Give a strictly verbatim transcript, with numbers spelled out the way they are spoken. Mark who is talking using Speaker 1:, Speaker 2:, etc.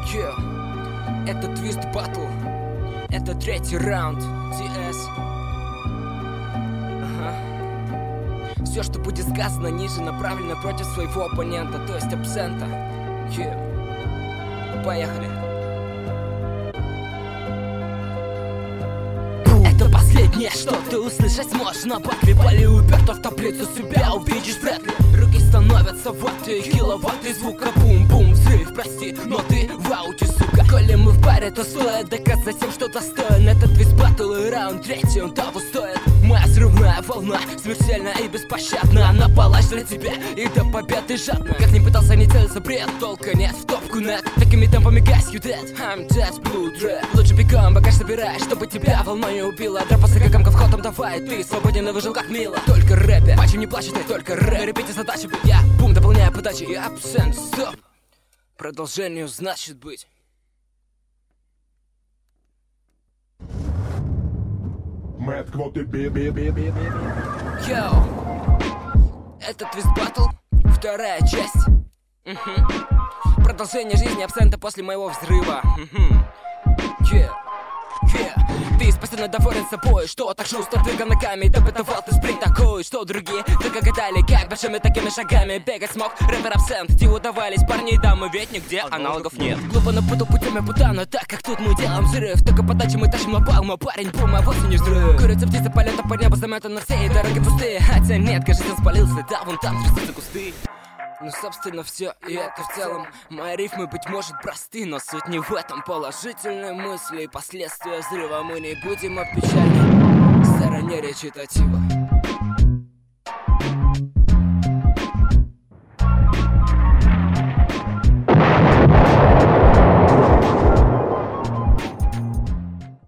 Speaker 1: Yeah. Это твист батл. Это третий раунд. ти эс. Ага. Все, что будет сказано ниже, направлено против своего оппонента, то есть абсента. Yeah. Поехали. Это последнее, что ты услышать можешь на батле. Вали уперто в таблицу, себя увидишь вряд ли. Руки становятся ватты, киловатты звука. Бум-бум, взрыв, прости, но ты в ауте, сука. Коли мы в паре, то стоит доказать всем, что достоин. Этот весь батл и раунд третий, он того стоит. Моя взрывная волна, смертельна и беспощадна. Она палач для тебя и до победы жадна. Как ни пытался, не целиться, бред, толка нет в топку нет. Такими темпами guys, you dead, I'm dead, blue dread. Лучше бегом, багаж собирай, чтобы тебя волной не убила. Драпасы как камка входом давай, ты свободен и выжил как мило. Только рэпе, почему не плачет, ты только рэп. Репите задачи, я бум, дополняю подачи и абсент, стоп. Продолжению значит быть.
Speaker 2: Мэтт Квоты би-би-би-би-би.
Speaker 1: Йоу, это твист батл, вторая часть. Угу. Продолжение жизни абсента после моего взрыва. Угу. Yeah. Yeah. Ты спасенно доволен собой, что так шустро двигал ногами. Добытовал ты спринт такой, что другие только гадали, как большими такими шагами бегать смог рэпер абсент. Те удавались парни и дамы, ведь нигде аналогов нет. Глупо напутал путями путану, так как тут мы делаем взрыв. Только подачи мы тащим на палму, парень бум, а вовсе не взрыв. Курица птица полета по небу, заметана все дороги пустые. Хотя нет, кажется, спалился, да вон там трясутся кусты. Ну, собственно, все, и это в целом. Мои рифмы, быть может, просты, но суть не в этом. Положительные мысли и последствия взрыва мы не будем опечалены в стороне речитатива.